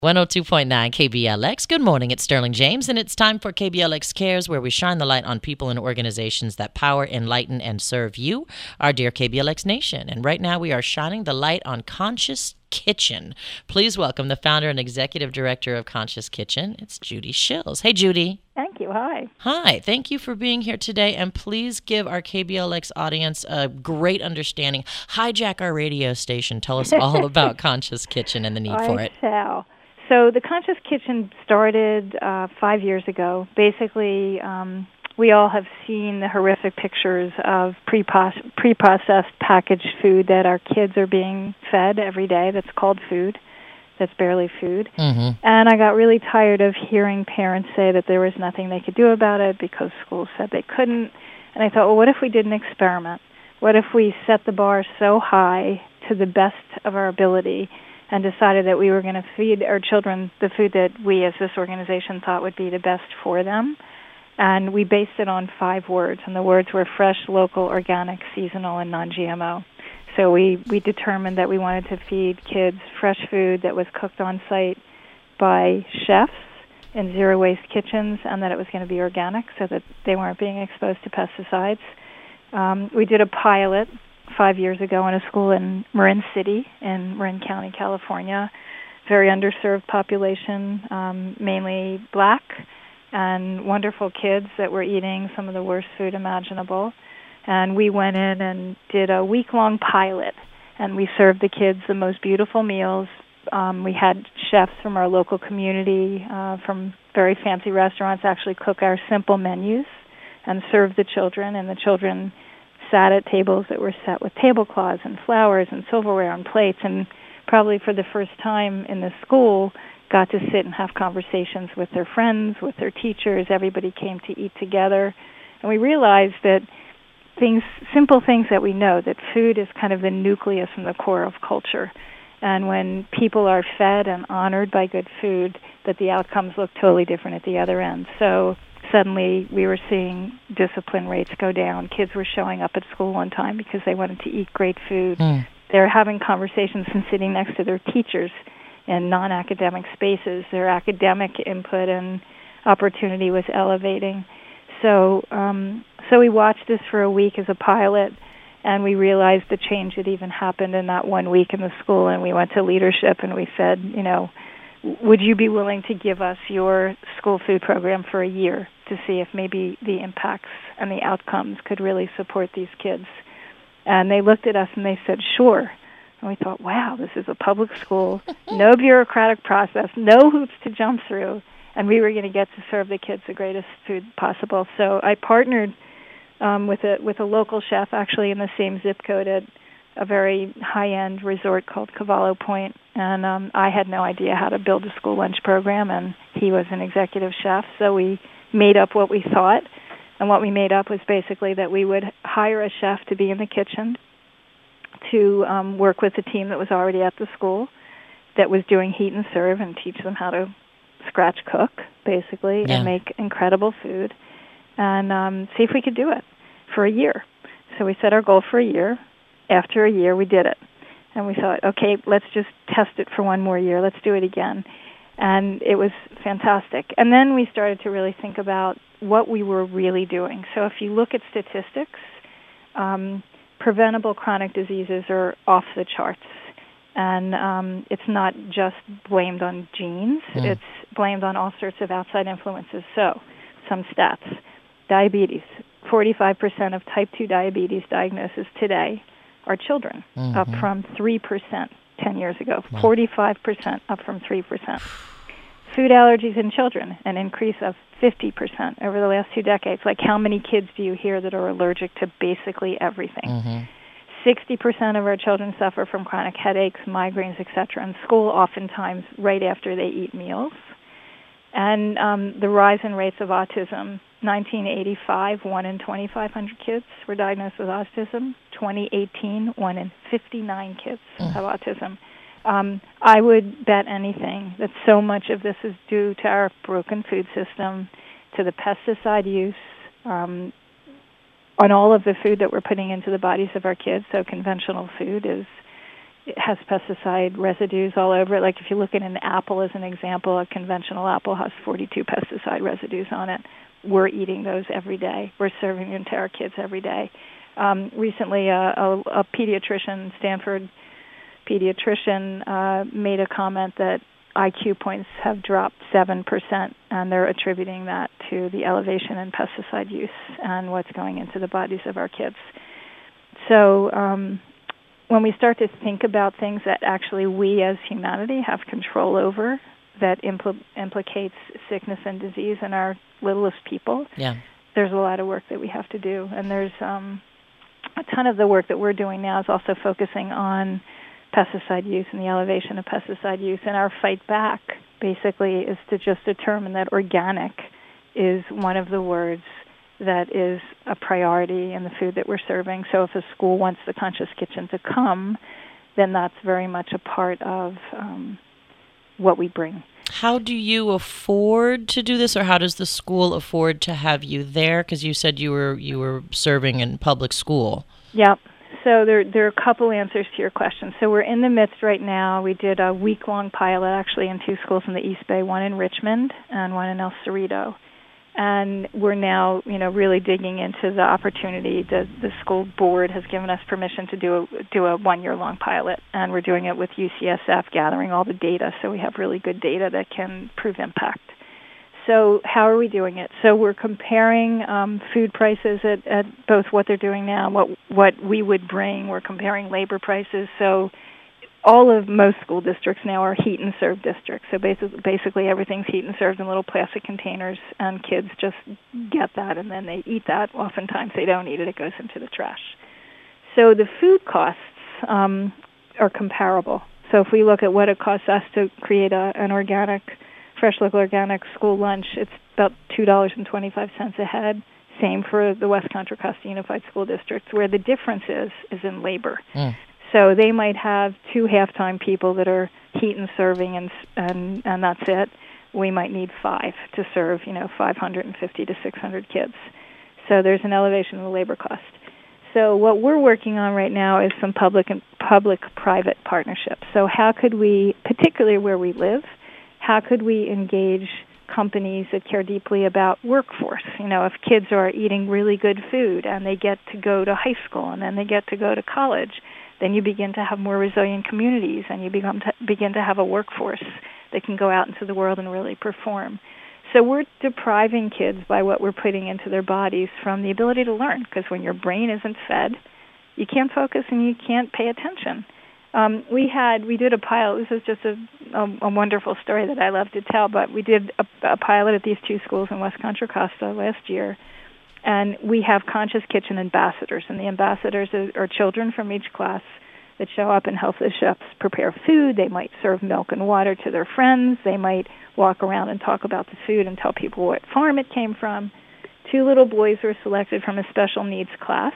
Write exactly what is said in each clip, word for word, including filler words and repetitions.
one oh two point nine K B L X. Good morning, it's Sterling James, and it's time for K B L X Cares, where we shine the light on people and organizations that power, enlighten, and serve you, our dear K B L X Nation. And right now we are shining the light on Conscious Kitchen. Please welcome the founder and executive director of Conscious Kitchen. It's Judy Schills. Hey, Judy. Thank you. Hi. Hi. Thank you for being here today, and please give our K B L X audience a great understanding. Hijack our radio station. Tell us all about Conscious Kitchen and the need I for it. shall. So the Conscious Kitchen started uh, five years ago. Basically, um, we all have seen the horrific pictures of pre-processed, pre-processed packaged food that our kids are being fed every day that's called food, that's barely food. Mm-hmm. And I got really tired of hearing parents say that there was nothing they could do about it because schools said they couldn't. And I thought, well, what if we did an experiment? What if we set the bar so high to the best of our ability and decided that we were going to feed our children the food that we as this organization thought would be the best for them. And we based it on five words, and the words were fresh, local, organic, seasonal, and non-G M O. So we, we determined that we wanted to feed kids fresh food that was cooked on site by chefs in zero-waste kitchens, and that it was going to be organic so that they weren't being exposed to pesticides. Um, we did a pilot five years ago in a school in Marin City in Marin County, California. Very underserved population, um, mainly black, and wonderful kids that were eating some of the worst food imaginable. And we went in and did a week-long pilot, and we served the kids the most beautiful meals. Um, we had chefs from our local community, uh, from very fancy restaurants, actually cook our simple menus and serve the children, and the children sat at tables that were set with tablecloths and flowers and silverware and plates, and probably for the first time in the school got to sit and have conversations with their friends, with their teachers. Everybody came to eat together. And we realized that things, simple things that we know, that food is kind of the nucleus and the core of culture. And when people are fed and honored by good food, that the outcomes look totally different at the other end. So suddenly we were seeing discipline rates go down. Kids were showing up at school on time because they wanted to eat great food. Mm. They're having conversations and sitting next to their teachers in non-academic spaces. Their academic input and opportunity was elevating. So, um, so we watched this for a week as a pilot, and we realized the change that even happened in that one week in the school, and we went to leadership and we said, you know, would you be willing to give us your school food program for a year to see if maybe the impacts and the outcomes could really support these kids? And they looked at us and they said, sure. And we thought, wow, this is a public school, no bureaucratic process, no hoops to jump through, and we were going to get to serve the kids the greatest food possible. So I partnered um, with a with a local chef, actually in the same zip code at a very high-end resort called Cavallo Point, and um, I had no idea how to build a school lunch program, and he was an executive chef, so we made up what we thought, and what we made up was basically that we would hire a chef to be in the kitchen to um, work with a team that was already at the school that was doing heat and serve and teach them how to scratch cook, basically, yeah. and make incredible food, and um, see if we could do it for a year. So we set our goal for a year. After a year, we did it. And we thought, okay, let's just test it for one more year. Let's do it again. And it was fantastic. And then we started to really think about what we were really doing. So if you look at statistics, um, preventable chronic diseases are off the charts. And um, it's not just blamed on genes. Mm. It's blamed on all sorts of outside influences. So some stats. Diabetes. forty-five percent of type two diabetes diagnoses today are children, mm-hmm. up from three percent ten years ago. Wow. forty-five percent up from three percent. Food allergies in children, an increase of fifty percent over the last two decades. Like, how many kids do you hear that are allergic to basically everything? Mm-hmm. sixty percent of our children suffer from chronic headaches, migraines, et cetera, in school, oftentimes right after they eat meals. And um, the rise in rates of autism. nineteen eighty-five, one in twenty-five hundred kids were diagnosed with autism. twenty eighteen, one in fifty-nine kids mm. have autism. Um, I would bet anything that so much of this is due to our broken food system, to the pesticide use, um, on all of the food that we're putting into the bodies of our kids. So conventional food is it has pesticide residues all over it. Like if you look at an apple as an example, a conventional apple has forty-two pesticide residues on it. We're eating those every day. We're serving them to our kids every day. Um, recently, a, a, a pediatrician, Stanford pediatrician, uh, made a comment that I Q points have dropped seven percent, and they're attributing that to the elevation in pesticide use and what's going into the bodies of our kids. So um, when we start to think about things that actually we as humanity have control over, that impl- implicates sickness and disease in our littlest people, yeah. there's a lot of work that we have to do. And there's um, a ton of the work that we're doing now is also focusing on pesticide use and the elevation of pesticide use. And our fight back basically is to just determine that organic is one of the words that is a priority in the food that we're serving. So if a school wants the Conscious Kitchen to come, then that's very much a part of um, what we bring. How do you afford to do this, or how does the school afford to have you there? Because you said you were you were serving in public school. Yep. So there, there are a couple answers to your question. So we're in the midst right now. We did a week-long pilot actually in two schools in the East Bay, one in Richmond and one in El Cerrito. And we're now, you know, really digging into the opportunity. The, the school board has given us permission to do a, do a one-year-long pilot, and we're doing it with U C S F, gathering all the data, so we have really good data that can prove impact. So how are we doing it? So we're comparing um, food prices at, at both what they're doing now and what, what we would bring. We're comparing labor prices. So all of most school districts now are heat and serve districts. So basically, basically everything's heat and served in little plastic containers, and kids just get that and then they eat that. Oftentimes they don't eat it; it goes into the trash. So the food costs um, are comparable. So if we look at what it costs us to create a, an organic, fresh local organic school lunch, it's about two dollars and twenty-five cents a head. Same for the West Contra Costa Unified School District, where the difference is is in labor. Mm. So they might have two half-time people that are heat and serving, and and and that's it. We might need five to serve, you know, five hundred fifty to six hundred kids. So there's an elevation in the labor cost. So what we're working on right now is some public and public-private partnerships. So how could we, particularly where we live, how could we engage companies that care deeply about workforce? You know, if kids are eating really good food and they get to go to high school and then they get to go to college, then you begin to have more resilient communities, and you become to, begin to have a workforce that can go out into the world and really perform. So we're depriving kids by what we're putting into their bodies from the ability to learn, because when your brain isn't fed, you can't focus and you can't pay attention. Um, we had, we did a pilot. This is just a, a, a wonderful story that I love to tell, but we did a, a pilot at these two schools in West Contra Costa last year. And we have Conscious Kitchen ambassadors, and the ambassadors are, are children from each class that show up and help the chefs prepare food. They might serve milk and water to their friends. They might walk around and talk about the food and tell people what farm it came from. Two little boys were selected from a special needs class,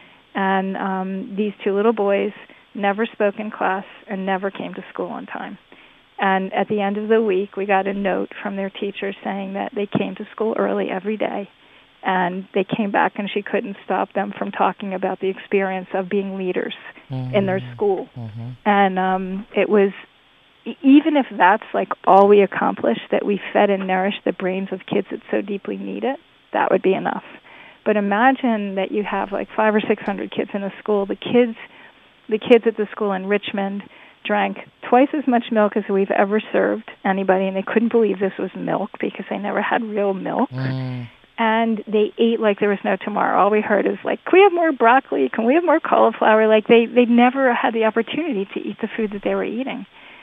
and um, these two little boys never spoke in class and never came to school on time. And at the end of the week, we got a note from their teacher saying that they came to school early every day, and they came back and she couldn't stop them from talking about the experience of being leaders mm-hmm. in their school. Mm-hmm. And um, it was, even if that's like all we accomplished, that we fed and nourished the brains of kids that so deeply need it, that would be enough. But imagine that you have like five or six hundred kids in a school. The kids, the kids at the school in Richmond drank twice as much milk as we've ever served anybody, and they couldn't believe this was milk because they never had real milk. Mm. And they ate like there was no tomorrow. All we heard is like, can we have more broccoli? Can we have more cauliflower? Like they, they never had the opportunity to eat the food that they were eating.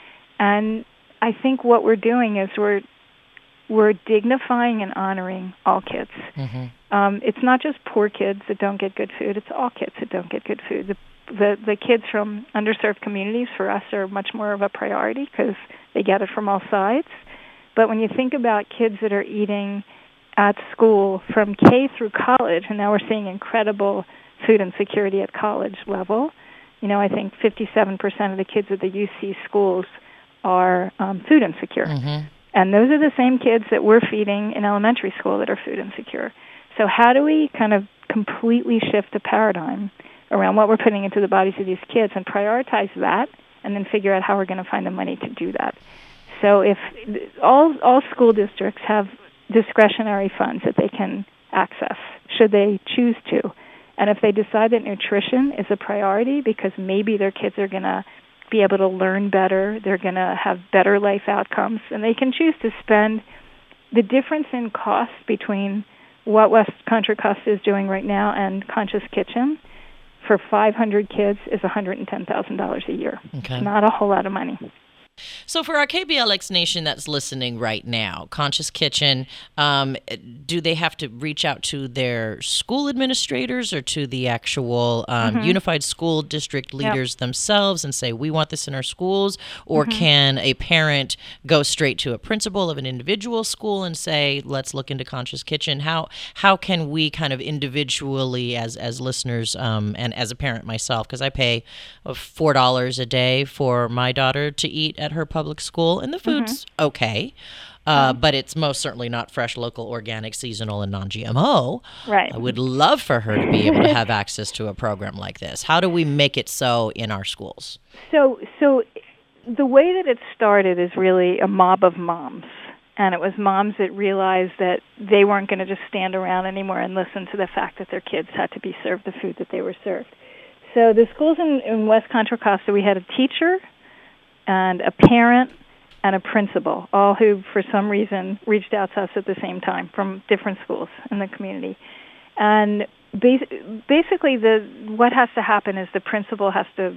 And I think what we're doing is we're we're dignifying and honoring all kids. Mm-hmm. Um, it's not just poor kids that don't get good food. It's all kids that don't get good food. The, the, the kids from underserved communities, for us, are much more of a priority because they get it from all sides. But when you think about kids that are eating at school from K through college, and now we're seeing incredible food insecurity at college level. You know, I think fifty-seven percent of the kids at the U C schools are um, food insecure. Mm-hmm. And those are the same kids that we're feeding in elementary school that are food insecure. So how do we kind of completely shift the paradigm around what we're putting into the bodies of these kids and prioritize that and then figure out how we're going to find the money to do that. So if all all school districts have discretionary funds that they can access, should they choose to, and if they decide that nutrition is a priority because maybe their kids are going to be able to learn better, they're going to have better life outcomes, and they can choose to spend the difference in cost between what West Contra Costa is doing right now and Conscious Kitchen for five hundred kids is one hundred ten thousand dollars a year. Okay. It's not a whole lot of money. So for our K B L X Nation that's listening right now, Conscious Kitchen, um, do they have to reach out to their school administrators or to the actual um, mm-hmm. Unified School District leaders yep. themselves and say, we want this in our schools? Or mm-hmm. can a parent go straight to a principal of an individual school and say, let's look into Conscious Kitchen? How how can we kind of individually as, as listeners um, and as a parent myself, because I pay four dollars a day for my daughter to eat at her public school, and the food's mm-hmm. okay, uh, mm-hmm. but it's most certainly not fresh, local, organic, seasonal, and non-G M O. Right. I would love for her to be able to have access to a program like this. How do we make it so in our schools? So, so the way that it started is really a mob of moms, and it was moms that realized that they weren't going to just stand around anymore and listen to the fact that their kids had to be served the food that they were served. So the schools in, in West Contra Costa, we had a teacher and a parent and a principal, all who, for some reason, reached out to us at the same time from different schools in the community. And bas- basically, the what has to happen is the principal has to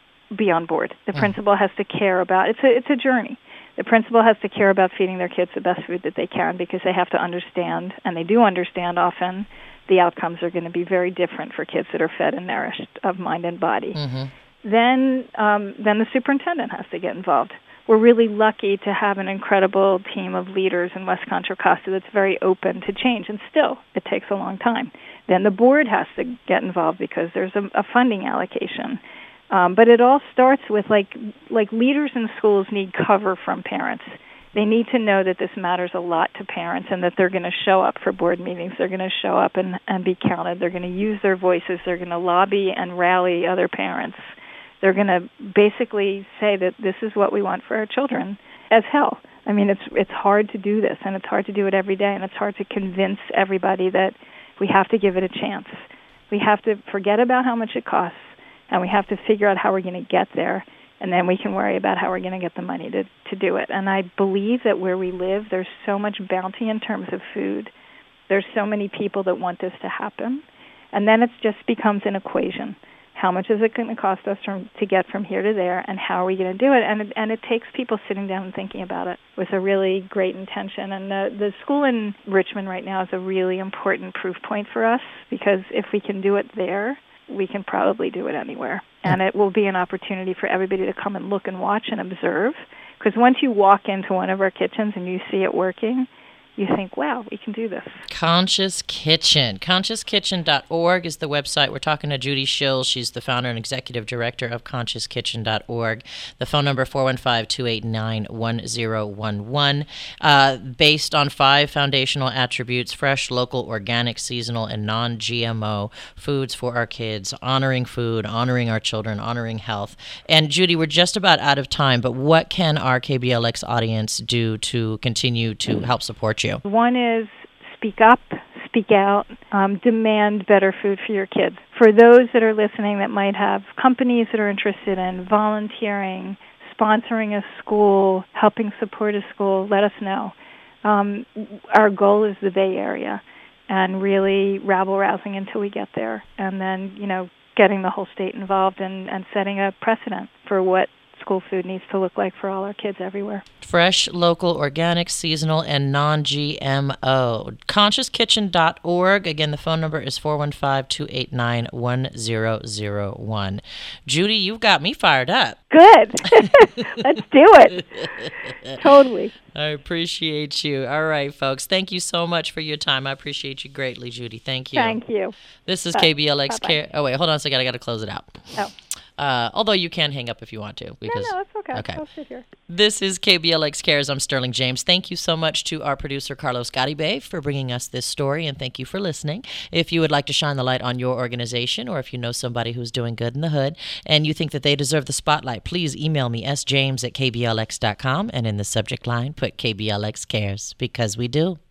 be on board. The mm. principal has to care about, it's a, it's a journey. The principal has to care about feeding their kids the best food that they can because they have to understand, and they do understand often, the outcomes are going to be very different for kids that are fed and nourished of mind and body. Mm-hmm. Then um, then the superintendent has to get involved. We're really lucky to have an incredible team of leaders in West Contra Costa that's very open to change, and still, it takes a long time. Then the board has to get involved because there's a, a funding allocation. Um, but it all starts with, like, like leaders in schools need cover from parents. They need to know that this matters a lot to parents and that they're going to show up for board meetings. They're going to show up and, and be counted. They're going to use their voices. They're going to lobby and rally other parents. They're going to basically say that this is what we want for our children as hell. I mean, it's it's hard to do this, and it's hard to do it every day, and it's hard to convince everybody that we have to give it a chance. We have to forget about how much it costs, and we have to figure out how we're going to get there, and then we can worry about how we're going to get the money to, to do it. And I believe that where we live, there's so much bounty in terms of food. There's so many people that want this to happen. And then it just becomes an equation. How much is it going to cost us from, to get from here to there, and how are we going to do it? And it, and it takes people sitting down and thinking about it with a really great intention. And the, the school in Richmond right now is a really important proof point for us, because if we can do it there, we can probably do it anywhere. And it will be an opportunity for everybody to come and look and watch and observe, because once you walk into one of our kitchens and you see it working, you think, wow, we can do this. Conscious Kitchen. conscious kitchen dot org is the website. We're talking to Judy Schills. She's the founder and executive director of conscious kitchen dot org. The phone number, four one five, two eight nine, one zero one one. Uh, based on five foundational attributes: fresh, local, organic, seasonal, and non-G M O foods for our kids, honoring food, honoring our children, honoring health. And Judy, we're just about out of time, but what can our K B L X audience do to continue to help support you? One is speak up, speak out, um, demand better food for your kids. For those that are listening that might have companies that are interested in volunteering, sponsoring a school, helping support a school, let us know. Um, our goal is the Bay Area, and really rabble-rousing until we get there, and then, you know, getting the whole state involved and, and setting a precedent for what school food needs to look like for all our kids everywhere. Fresh, local, organic, seasonal, and non-G M O. conscious kitchen dot org. Again, the phone number is four one five, two eight nine, one zero zero one. Judy, you've got me fired up. Good. Let's do it. Totally. I appreciate you. All right, folks. Thank you so much for your time. I appreciate you greatly, Judy. Thank you. Thank you. This is Bye. K B L X Bye-bye. Care. Oh, wait. Hold on a second. I got to close it out. Oh. Uh, although you can hang up if you want to. Because, no, no, it's okay. Okay. I'll sit here. This is K B L X Cares. I'm Sterling James. Thank you so much to our producer, Carlos Garibay, for bringing us this story, and thank you for listening. If you would like to shine the light on your organization, or if you know somebody who's doing good in the hood and you think that they deserve the spotlight, please email me, s james at k b l x dot com, and in the subject line, put K B L X Cares, because we do.